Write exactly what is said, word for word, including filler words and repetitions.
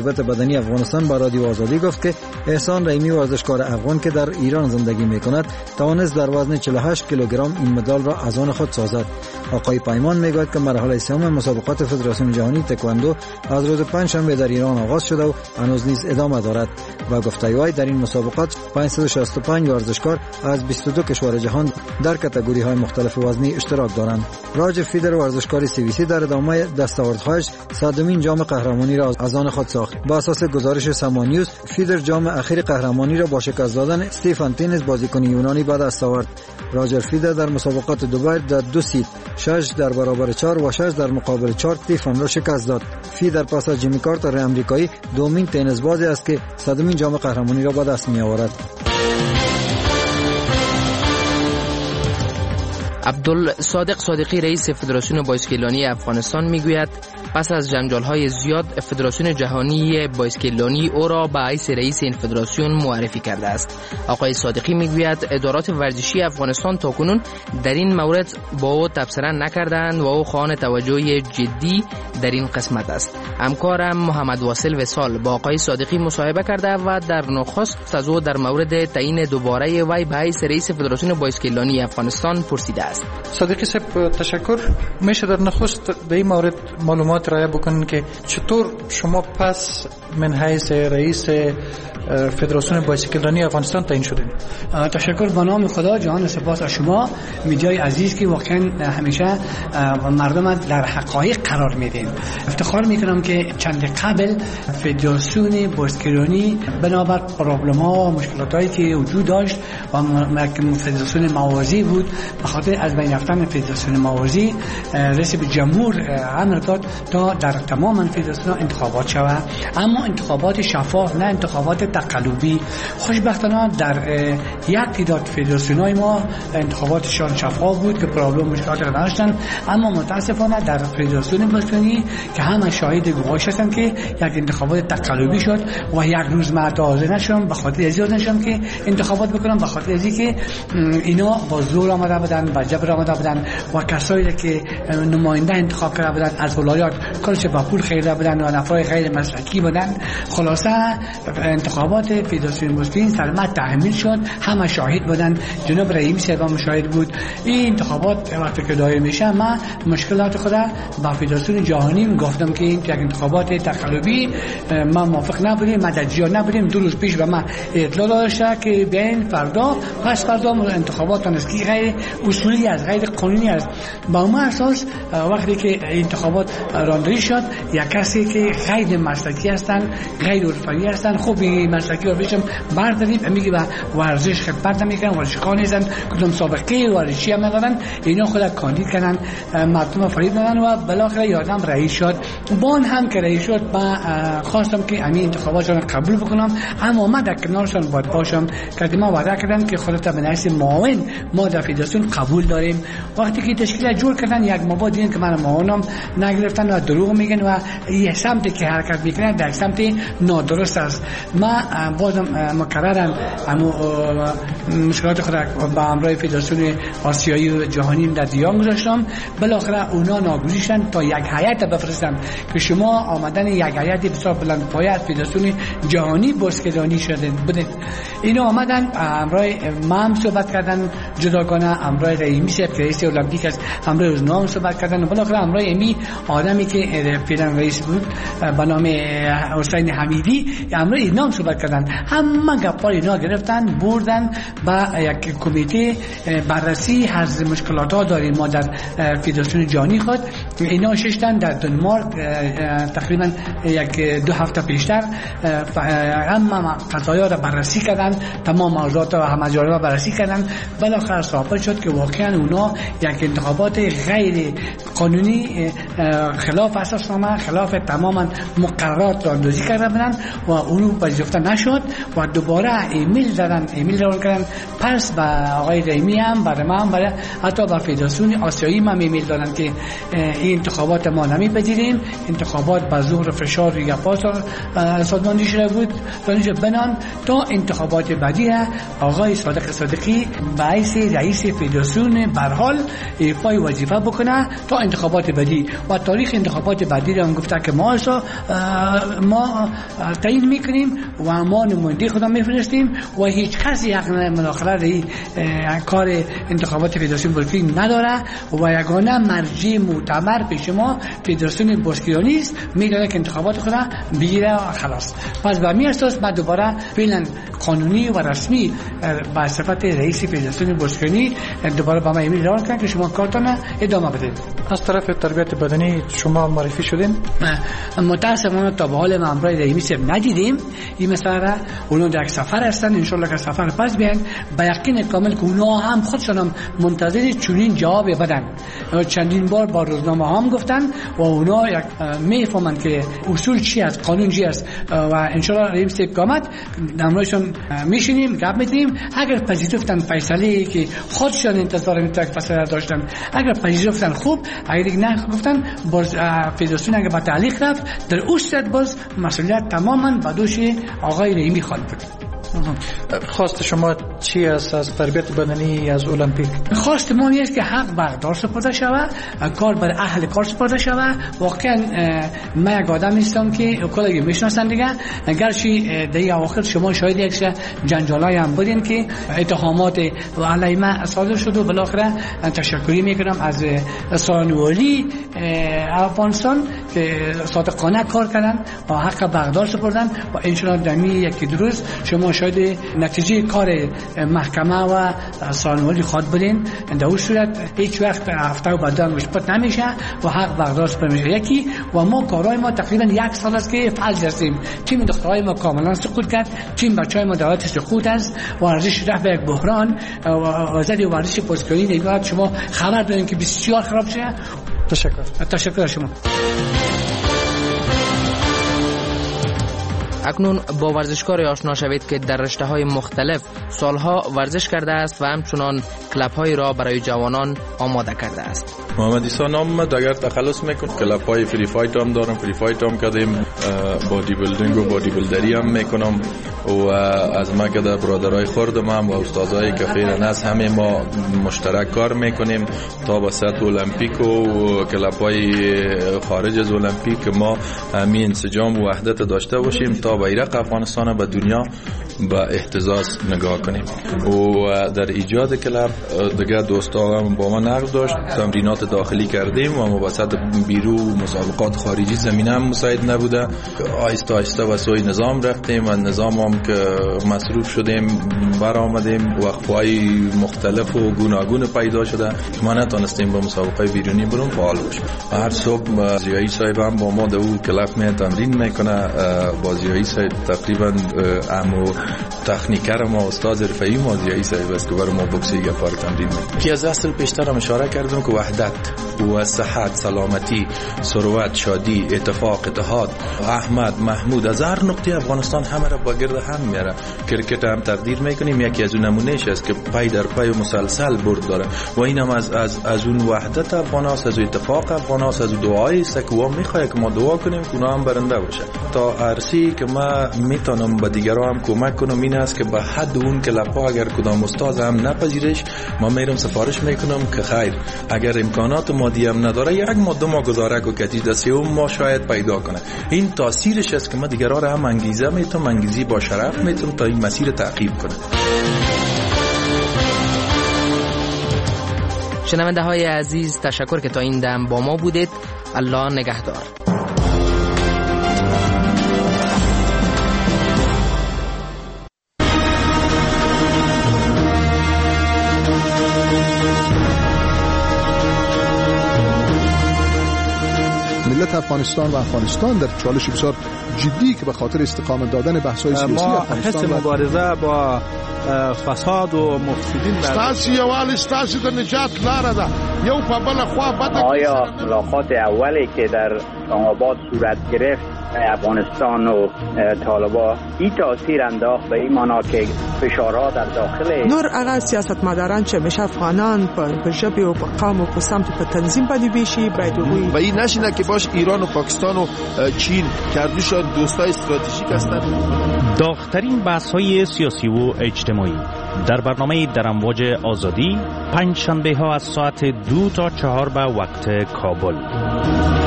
ثروت بدنی افغانستان با رادیو آزادی گفت که احسان رحیمی ورزشکار افغان که در ایران زندگی می‌کند توانست در وزن چهل و هشت کیلوگرم این مدال را از آن خود سازد. آقای پیمان میگوید که مرحله سوم مسابقات فدراسیون جهانی تکواندو از روز پنجشنبه در ایران آغاز شده و هنوز نیز ادامه دارد و گفته وی در این مسابقات پانصد و شصت و پنج ورزشکار از بیست و دو کشور جهان در کاتگوری‌های مختلف وزنی اشتراک دارند. راجر فیدر ورزشکار سی وی سی در ادامه دستاوردهایش صدمین جام قهرمانی را از آن خود ساخت. با اساس گزارش سامانیوز فیدر جام اخیر قهرمانی را با شکست دادن استیفن تینز بازیکن یونانی به دست آورد. راجر فیدر در مسابقات دوباره در دو سیت شش در برابر چهار و شش در مقابل چهار استیفن را شکست داد. فیدر پس از جیمی کارتر آمریکایی دومین تنیس بازی است که صدمین جام قهرمانی را به دست می آورد. عبدالصادق صادقی رئیس فدراسیون بایسکلانی افغانستان میگوید پس از جنجال‌های زیاد فدراسیون جهانی بایسکلانی او را به حیث رئیس این فدراسیون معرفی کرده است. آقای صادقی میگوید ادارات ورزشی افغانستان تاکنون در این مورد با او تبصره نکردند و او خواهان توجه جدی در این قسمت است. همکارم محمد واصل وصال با آقای صادقی مصاحبه کرده و در نخست از او در مورد تعیین دوباره وی به حیث رئیس فدراسیون بایسکلانی افغانستان پرسیده است. صادقی صاحب تشکر. میشه در نخست به این مورد معلومات رایه بکنین که چطور شما پس من حیث رئیس فدراسیون بایسکلانی افغانستان تعیین شدین؟ تشکر به نام خدا، جهان سپاس از شما میدیای عزیز که واقعا همیشه مردم در حقایق قرار میدین. افتخار میکنم که چند قبل فدراسیون بایسکلانی بنابر پرابلم ها و مشکلات هایی که وجود داشت و فدراسیون موازی بود، به خاطر از بین رفتن فدراسیون موازی رئیس جمهور امر داد تا در تمام فدراسیون انتخابات شود، اما انتخابات شفاف، نه انتخابات تقلبی. خوشبختانه در یک تعداد فدراسیون‌های ما انتخاباتشان شفاف بود که پرابلم مشکلات را نداشتن، اما متاسفانه در فدراسیون بایسکلانی که همه شاهد گواهی هستند که یک انتخابات تقلبی شد و یک روز من حاضر نشدم، به خاطر از نشدم که انتخابات بکنم، به خاطر از اینکه اینا با زور آمده بودن، با جبر آمده بودن و کسایی که نماینده انتخاب کرده بودن از ولایات کلش با پول خریده بودن و نفرای غیر مسلکی بودن. خلاصه انتخابات فدراسیون بایسکلانی سلامت تحمیل شد، همه شاهد بودن، جناب رئیس صاحب شاهد بود. این انتخابات وقتی که دایر میشه من مشکلات خود با فدراسیون جهانی گفتم که این یک انتخابات تقلبی ما موافق نبودیم، مددجو نبودیم. دو روز پیش به من اطلاع داشته که بیاین فردا پس فردا انتخابات نسکی غیر اصولی است، غیر قانونی است. با اون اساس وقتی که انتخابات راندری شد یک کسی که غیر مسلکی هستن، غیر عرفی هستن، خوب مسلکی عرفیشم برداریم میگه با ورزش خدمت نمیکنن، ورزشکار نیستن، کدوم سابقه ورزشی هم ندارن، اینا خود کاندید کردن، مردم فریب دادن و بالاخره یادم رئیس شد. بان هم که رئیس شد من خواستم که همین انتخاباتشون قبول بکنم، اما من در کنارشون باید باشم که ما وعده کردن که خودت به نفس معاون ما در فدراسیون قبول داریم. وقتی که تشکیل جور کردن یک مباد دیدن که من معاونم نگرفتن و دروغ میگن و یه سمتی که حرکت میکنن در سمت نادرست است. ما بازم مکررن اما مشکلات خود با همراه فدراسیون آسیایی و جهانی در دیان گذاشتم. بالاخره اونا ناگزیرشن تا یک هیئت بفرستن که شما آمدن یک هیئت بسیار بلند پایه فدراسیون جهانی بایسکلانی شدن بودید. اینا آمدن همراه ما هم صحبت کردن جداگانه، همراه رئیس رئیس المپیک است، همراه روزنامه صحبت کردن. بالاخره همراه امی آدمی که فعلا رئیس بود به نام حسین حمیدی همراه اینا صحبت کردن. همه گپا اینا گرفتن بردن با یک کمیته بررسی از مشکلات ها داریم ما در فدراسیون جهانی خود. اینا ششتن در دنمارک تقریبا یک دو هفته پیشتر همه قضایا را بررسی کردن، تمام موضوعات را همه جا را بررسی کردن. بالاخره ثابت شد که واقعا اونا یک انتخابات غیر قانونی خلاف اساسنامه، خلاف تماما مقررات را اندازی کرده بودن و اونو پذیرفته نشد و دوباره ایمیل دادن، ایمیل روان کردن. پس با آقای رحیمی هم برای ما هم برای حتی با فدراسیون آسیایی ما ایمیل دادن که این انتخابات ما نمیپذیریم. انتخابات با زور فشار یا پاس سازماندهی شده بود بنان تا انتخابات بعدی آقای صادق صادقی به حیث رئیس فدراسیون به هر حال ایفای وظیفه بکنه تا انتخابات بعدی و تاریخ انتخابات بعدی را هم گفته که ما ما تعیین میکنیم و ما نماینده خودم میفرستیم و هیچ کسی حق مداخله در کار انتخابات فدراسیون باشکیلانی نداره و یگانه مرجع معتبر پیش ما فدراسیون باشکیلانی است، میدونه که انتخابات خود بگیره و خلاص. پس به همین اساس بعد دوباره فعلا قانونی و رسمی به صفت رئیس فدراسیون باشکیلانی دوباره با ما ایمیل اعلام کردن که شما کارتون ادامه بدید. از طرف تربیت بدنی شما معرفی شدین؟ متاسفانه تا به حال ما امرای رحیمی صاحب ندیدیم. این مثلا اونا در سفر هستن، ان شاء الله که سفر پس بیان با یقین کامل که اونا هم خودشون هم منتظر چنین جواب بدن. چندین بار با روزنامه هم گفتن و اونا میفهمن که اصول چی است، قانون چی است و ان شاء الله رحیم صاحب قامت امروزشون میشینیم گپ میزنیم. اگر پذیرفتن فیصله که خودشون انتظار میتونن فیصله داشتن، اگر پذیرفتن خوب، اگر نه گفتن باز فدراسیون اگر با تعلیق رفت در اون صورت باز مسئولیت تماما به دوش آقای رحیمی خواهد بود. خواست شما چی است از تربیت بدنی از المپیک؟ خواست ما است که حق بردار سپرده شود، کار بر اهل کار سپرده شود. واقعا من یک آدم نیستم که کلی میشناسن دیگه، اگرچه در اواخر شما شاید یک جنجالای هم بودین که اتهامات علیه من صادر شد و بالاخره تشکری میکنم از سانوالی افغانستان که صادقانه کار کردن و حق بردار سپردن و ان شاء الله در یکی دو روز شما شاید نتیجه کار محکمه و سانوالی خواد بودین. در اون صورت هیچ وقت هفته و بعد مشپت نمیشه و حق بردار سپرده میشه یکی. و ما کارهای ما تقریبا یک سال است که فعال هستیم. تیم دخترای ما کاملا سقوط کرد، تیم بچهای ما دولت سقوط است، ورزش رفت به یک بحران و وضعیت ورزش باشکیلانی نگاه شما خبر دارین که بسیار خراب شده. تشکر. تشکر شما. اکنون با ورزشکار آشنا شوید که در رشته‌های مختلف سالها ورزش کرده است و همچنان کلب‌های را برای جوانان آماده کرده است. محمد عیسی نام اگر تخلص میکنم کلب‌های فری فایت هم دارم، فری فایت هم کردیم، بادی بیلدینگ و بادی بیلدری هم میکنم و از ما که در برادرای خوردم هم و استادای که خیر ناس همه ما مشترک کار میکنیم تا به سطح المپیک و کلب‌های خارج از المپیک ما همین انسجام و وحدت داشته باشیم تا بیرق افغانستان به دنیا با اهتزاز نگاه کنیم. و در ایجاد کلب دیگه دوستا هم با ما نقد داشت، تمرینات داخلی کردیم و مبسط بیرو مسابقات خارجی زمینه هم مساعد نبوده. آهسته آهسته و سوی نظام رفتیم و نظام هم که مصروف شدیم برآمدیم، وقفه‌های مختلف و گوناگون پیدا شده ما نتونستیم با مسابقات بیرونی برون فعال باشیم. هر صبح زیایی صاحب هم با ما در او کلب می تمرین میکنه. با زیایی صاحب تقریبا امو تکنیکر ما استاد رفعی ما زیایی صاحب است که برای ما بوکسی گفار تمرین میکنه. که از اصل پیشتر هم اشاره کردم که وحدت و صحت، سلامتی، ثروت، شادی، اتفاق، اتحاد، احمد، محمود از هر نقطه افغانستان همه را با گرد هم میاره. کرکت هم تقدیر میکنیم یکی از اون نمونهش است که پای در پای مسلسل برد داره و اینم از از از اون وحدت افغان است، از اتفاق افغان است، از دعای است که ما میخواد که ما دعا کنیم که اونا هم برنده باشه. تا ارسی که ما میتونم به دیگران هم کمک کنم این است که به حد اون که لپا اگر کدام استاد هم نپذیرش ما میرم سفارش میکنم که خیر اگر امکانات مادی هم نداره یک ماده ما گزاره کو کتی دستی اون ما شاید پیدا کنه. این تاثیرش است که ما دیگران را هم انگیزه میتونم انگیزی با شرف میتونم تا این مسیر تعقیب کنه. شنونده های عزیز تشکر که تا این دم با ما بودید. الله نگهدار. ملت افغانستان و افغانستان در چالش بسیار جدی که به خاطر استقامت دادن بحث‌های سیاسی افغانستان حس مبارزه با فساد و مفسدین ستاسو یوال ستاسو د نجات لاره ده یو په بل خوا بده. آیا ملاقات اولی که در اسلام آباد صورت گرفت افغانستان و طالبان این تاثیر انداخت به این معنا که فشارها در داخل نور اغا سیاستمداران چه میشه افغانان په ژبه او په قوم او په سمت په تنظیم باندې بشي باید وي و این نشینه که باش ایران و پاکستان و چین کردوشان دوستای استراتژیک هستند. داغ‌ترین بحث‌های سیاسی و اجتماعی در برنامه در امواج آزادی پنج شنبه ها از ساعت دو تا چهار به وقت کابل.